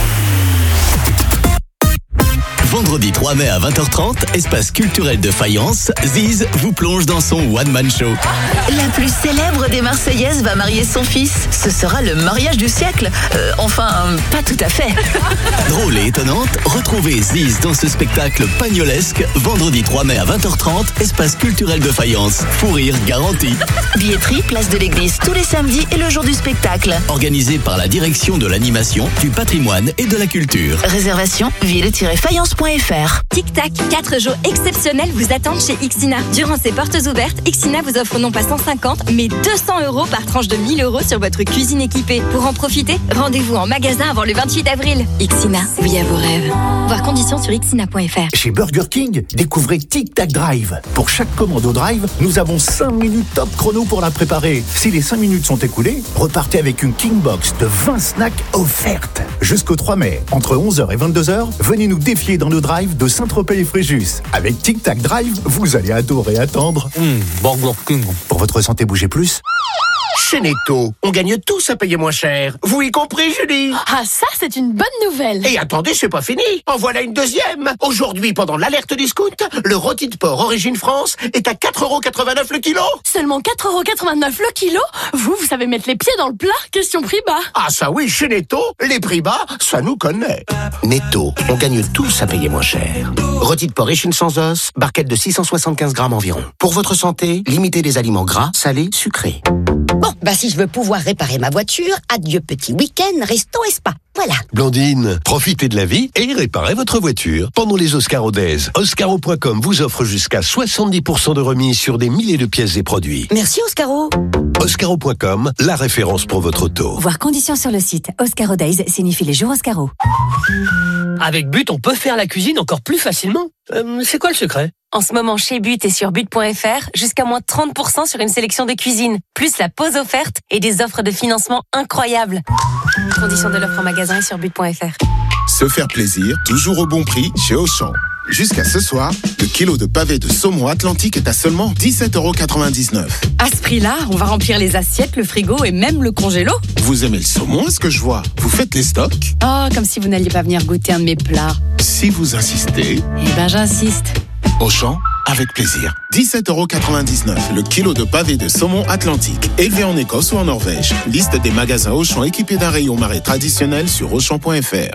Vendredi 3 mai à 20h30, espace culturel de Fayence, Ziz vous plonge dans son one-man show. La plus célèbre des Marseillaises va marier son fils. Ce sera le mariage du siècle. Enfin, pas tout à fait. Drôle et étonnante, retrouvez Ziz dans ce spectacle pagnolesque, vendredi 3 mai à 20h30, espace culturel de Fayence. Fou rire garanti. Billetterie, place de l'église, tous les samedis et le jour du spectacle. Organisé par la direction de l'animation, du patrimoine et de la culture. Réservation, ville-fayence.fr. xina.fr. Tic Tac, 4 jours exceptionnels vous attendent chez Xina. Durant ces portes ouvertes, Xina vous offre non pas 150, mais 200 € par tranche de 1000 € sur votre cuisine équipée. Pour en profiter, rendez-vous en magasin avant le 28 avril. Xina, oui à vos rêves. Voir conditions sur xina.fr. Chez Burger King, découvrez Tic Tac Drive. Pour chaque commande au drive, nous avons 5 minutes top chrono pour la préparer. Si les 5 minutes sont écoulées, repartez avec une King Box de 20 snacks offertes. Jusqu'au 3 mai, entre 11h et 22h, venez nous défier dans le drive de Saint-Tropez et Fréjus. Avec Tic Tac Drive, vous allez adorer attendre. Burger King. Pour votre santé, bougez plus. Chez Netto, on gagne tous à payer moins cher. Vous y compris, Julie? Ah, ça, c'est une bonne nouvelle. Et attendez, c'est pas fini. En voilà une deuxième. Aujourd'hui, pendant l'alerte discount, le rôti de porc Origine France est à 4,89 € le kilo. Seulement 4,89 € le kilo? Vous savez mettre les pieds dans le plat, question prix bas. Ah ça oui, chez Netto, les prix bas, ça nous connaît. Netto, on gagne tous à payer moins cher. Rôti de porc échine sans os, barquette de 675 grammes environ. Pour votre santé, limitez les aliments gras, salés, sucrés. Bon, si je veux pouvoir réparer ma voiture, adieu petit week-end, resto et spa. Voilà. Blandine, profitez de la vie et réparez votre voiture. Pendant les Oscaro Days, Oscaro.com vous offre jusqu'à 70% de remise sur des milliers de pièces et produits. Merci Oscaro. Oscaro.com, la référence pour votre auto. Voir conditions sur le site. Oscaro Days signifie les jours Oscaro. Avec But, on peut faire la cuisine encore plus facilement. C'est quoi le secret? En ce moment, chez But et sur but.fr, jusqu'à moins 30% sur une sélection de cuisine, plus la pause offerte et des offres de financement incroyables. Conditions de l'offre en magasin et sur but.fr. Se faire plaisir, toujours au bon prix chez Auchan. Jusqu'à ce soir, le kilo de pavé de saumon Atlantique est à seulement 17,99 €. À ce prix-là, on va remplir les assiettes, le frigo et même le congélo. Vous aimez le saumon, est-ce que je vois? Vous faites les stocks? Oh, comme si vous n'alliez pas venir goûter un de mes plats. Si vous insistez... Eh ben, j'insiste. Auchan, avec plaisir. 17,99 € le kilo de pavé de saumon Atlantique, élevé en Écosse ou en Norvège. Liste des magasins Auchan équipés d'un rayon marais traditionnel sur Auchan.fr.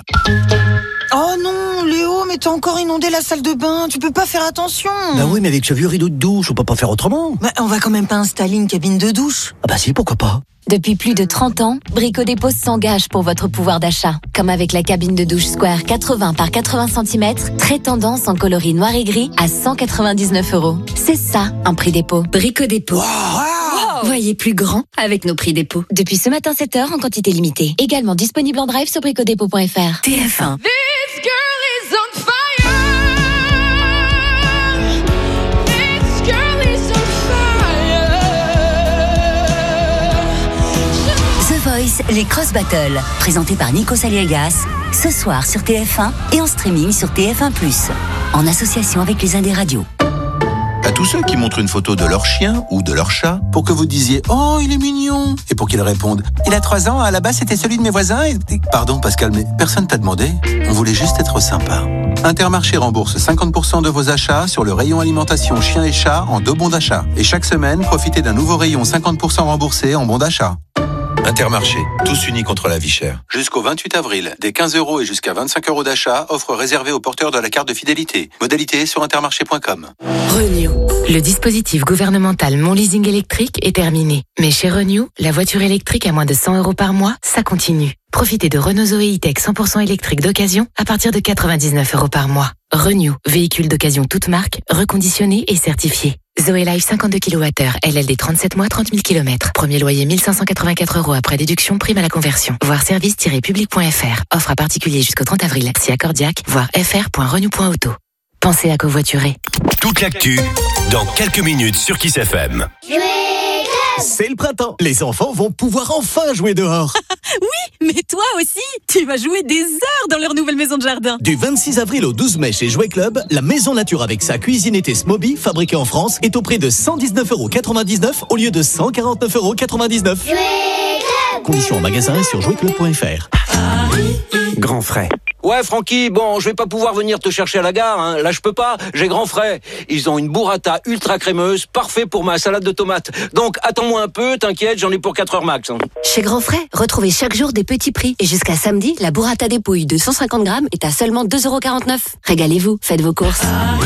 Oh non, Léo, mais t'as encore inondé la salle de bain, tu peux pas faire attention. Bah oui, mais avec ce vieux rideau de douche, on peut pas faire autrement. Bah, on va quand même pas installer une cabine de douche. Ah bah si, pourquoi pas. Depuis plus de 30 ans, Brico Dépôt s'engage pour votre pouvoir d'achat. Comme avec la cabine de douche Square 80 par 80 cm, très tendance en coloris noir et gris à 199 €. C'est ça, un prix dépôt. Brico Dépôt. Voyez plus grand avec nos prix dépôt. Depuis ce matin 7h en quantité limitée. Également disponible en drive sur bricodépôt.fr. TF1. This girl is on fire. This girl is on fire. The Voice, les Cross Battles, présenté par Nico Saliegas, ce soir sur TF1 et en streaming sur TF1+, en association avec les Indés Radio. À tous ceux qui montrent une photo de leur chien ou de leur chat pour que vous disiez « Oh, il est mignon !» et pour qu'ils répondent « Il a 3 ans, à la base c'était celui de mes voisins et... » Pardon Pascal, mais personne t'a demandé. On voulait juste être sympa. Intermarché rembourse 50% de vos achats sur le rayon alimentation chien et chat en 2 bons d'achat. Et chaque semaine, profitez d'un nouveau rayon 50% remboursé en bons d'achat. Intermarché, tous unis contre la vie chère. Jusqu'au 28 avril, des 15 € et jusqu'à 25 € d'achat, offre réservée aux porteurs de la carte de fidélité. Modalité sur intermarché.com. Renew. Le dispositif gouvernemental Mon Leasing électrique est terminé. Mais chez Renew, la voiture électrique à moins de 100 € par mois, ça continue. Profitez de Renault Zoé E-Tech 100% électrique d'occasion à partir de 99 € par mois. Renew, véhicule d'occasion toute marque, reconditionné et certifié. Zoé Life 52 kWh, LLD 37 mois, 30 000 km. Premier loyer 1584 € après déduction, prime à la conversion. Voir service-public.fr. Offre à particulier jusqu'au 30 avril. Si accordiaque, voir fr.renew.auto. Pensez à covoiturer. Toute l'actu, dans quelques minutes sur Kiss FM. C'est le printemps. Les enfants vont pouvoir enfin jouer dehors. Oui, mais toi aussi, tu vas jouer des heures dans leur nouvelle maison de jardin. Du 26 avril au 12 mai chez Jouet Club, la maison nature avec sa cuisine été Smoby, fabriquée en France, est au prix de 119,99 € au lieu de 149,99 €. Conditions en magasin et sur jouetclub.fr. Grand frais. Ouais, Francky, bon, je vais pas pouvoir venir te chercher à la gare, hein. Là, je peux pas. J'ai Grand Frais. Ils ont une burrata ultra crémeuse, parfait pour ma salade de tomates. Donc, attends-moi un peu, t'inquiète, j'en ai pour 4 heures max. Hein. Chez Grand Frais, retrouvez chaque jour des petits prix. Et jusqu'à samedi, la burrata dépouille de 150 grammes est à seulement 2,49 €. Régalez-vous, faites vos courses.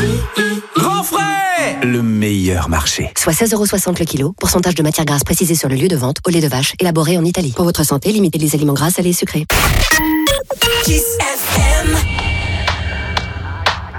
Grand Frais! Le meilleur marché. Soit 16,60 € le kilo. Pourcentage de matière grasse précisé sur le lieu de vente au lait de vache, élaboré en Italie. Pour votre santé, limitez les aliments gras, salés et sucrés. Kiss FM.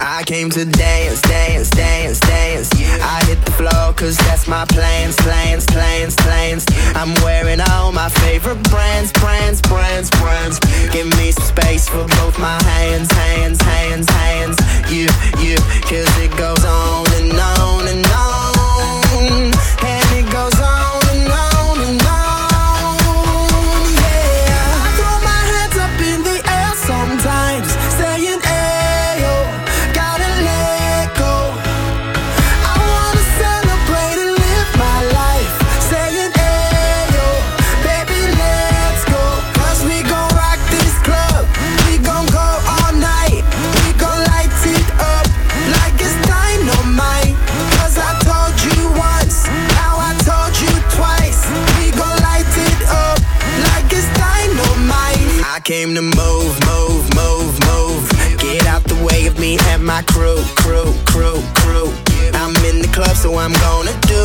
I came to dance, dance, dance, dance. I hit the floor cause that's my plans, plans, plans, plans. I'm wearing all my favorite brands, brands, brands, brands. Give me some space for both my hands, hands, hands, hands. You, cause it goes on and on and on. And it goes on and on and on. Yeah, I throw my hands up in the air sometimes, saying ayo, gotta let go. I wanna celebrate and live my life, saying ayo, baby let's go. Cause we gon' rock this club, we gon' go all night. We gon' light it up like it's dynamite. Cause I told you once, now I told you twice. We gon' light it up like it's dynamite. I came to move, move, move, move. Get out the way of me and my crew, crew, crew, crew. I'm in the club so I'm gonna do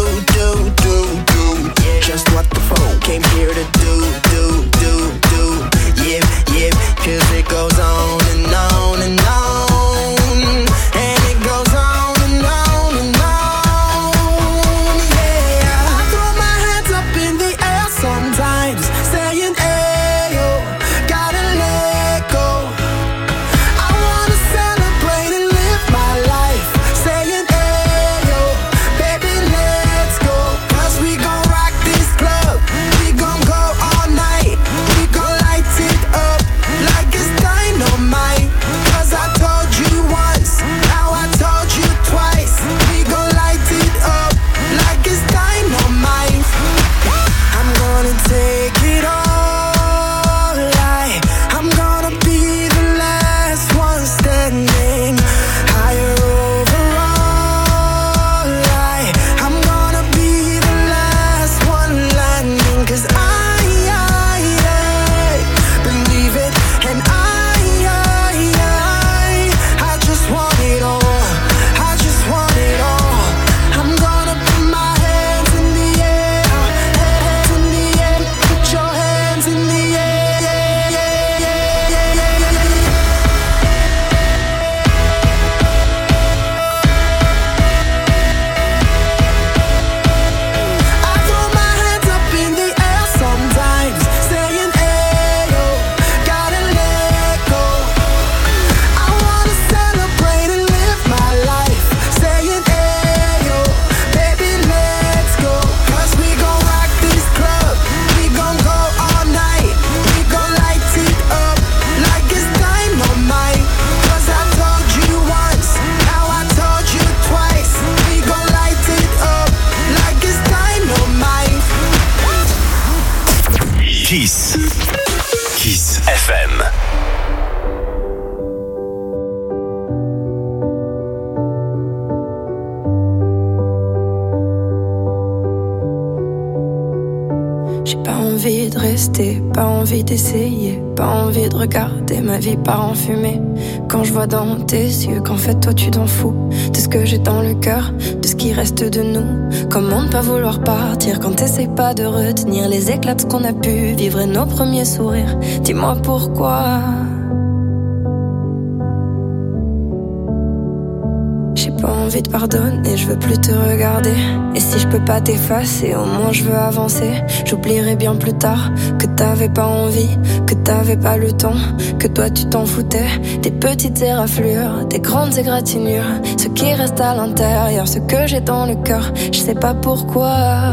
just what the phone came here to do. Yeah, cause it goes on and on and on. And it goes on and on and on. Yeah, I throw my hands up in the air sometimes, saying ayo, gotta let go. I wanna celebrate and live my life, saying ayo, baby let's go. Cause we gon' rock this club, we gon' go all night. We gon' light it up like it's dynamite. Cause I told you once, now I told you twice. We gon' light it up like it's dynamite. I'm gonna take it all, I'm gonna be the last one standing. Higher overall, I'm gonna be the last one landing. Cause I believe it, and I just want it all. I just want it all. I'm gonna put my hands in the air, hands in the air. Put your hands in the air. I throw my hands up in the air sometimes, saying ayo, gotta let go. I wanna celebrate and live my life, saying ayo, baby let's go. Cause we gon' rock this club, we gon' go all night. We gon' light it up like it's dynamite. Cause I told you once, now I told you twice. We gon' light it up like it's dynamite. Kiss. Kiss FM. J'ai pas envie de rester, pas envie d'essayer, pas envie de regarder ma vie part en fumée. Quand je vois dans tes yeux qu'en fait toi tu t'en fous de ce que j'ai dans le cœur, de ce qui reste de nous. Comment ne pas vouloir partir quand t'essayes pas de retenir les éclats de ce qu'on a pu vivre et nos premiers sourires. Dis-moi pourquoi. J'ai pas envie de pardonner, je veux plus te regarder. Et si je peux pas t'effacer, au moins je veux avancer. J'oublierai bien plus tard que t'avais pas envie, que t'avais pas le temps, que toi tu t'en foutais. Des petites éraflures, des grandes égratignures, ce qui reste à l'intérieur, ce que j'ai dans le cœur, je sais pas pourquoi.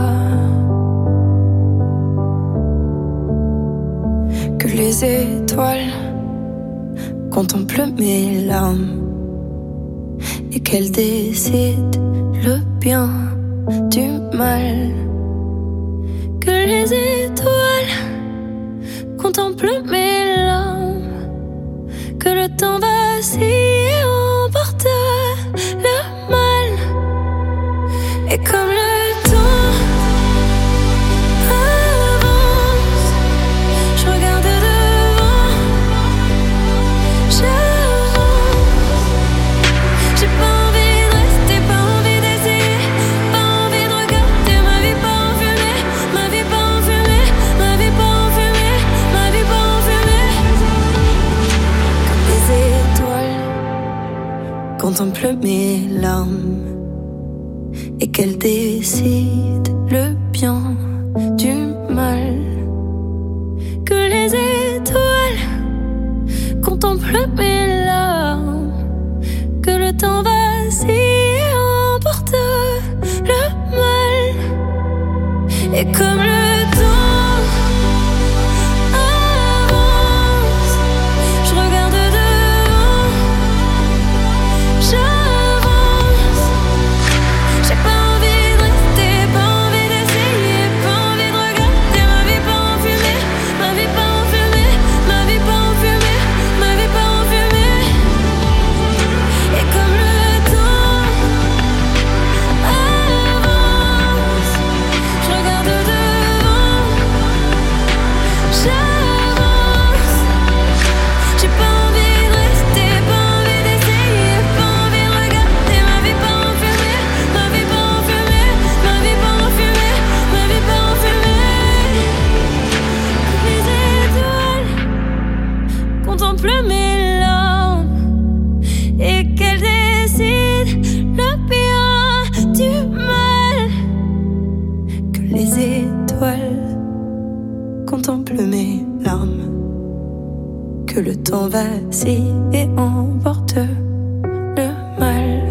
Que les étoiles contemplent mes larmes et qu'elle décide le bien du mal. Que les étoiles contemplent mes larmes, que le temps vacille emporte le mal. Et comme le temps avance, je regarde devant, j'ai pas envie de rester, pas envie d'essayer, pas envie de regarder ma vie pas en fumée, ma vie pas en fumée, ma vie pas en fumée, ma vie pas en fumée. Comme les étoiles contemple mes larmes et qu'elle décide le bien du mal. Que les étoiles contemplent mes larmes, que le temps vacille et emporte le mal. Et comme le temps avance, je regarde devant, j'avance. J'ai pas envie de rester, pas envie d'essayer, pas envie de regarder ma vie pas en fumée, ma vie pas en fumée, ma vie pas en fumée, ma vie pas en fumée. Et comme le temps avance, je regarde devant, j'avance. J'ai pas envie de rester, pas envie d'essayer, pas envie de regarder ma vie pas en fumée, ma vie pas en fumée, ma vie pas en fumée, ma vie pas en fumée. Les étoiles contemplent mes larmes et qu'elles décident le bien du mal. Que les étoiles contemplent mes larmes, que le temps vacille et en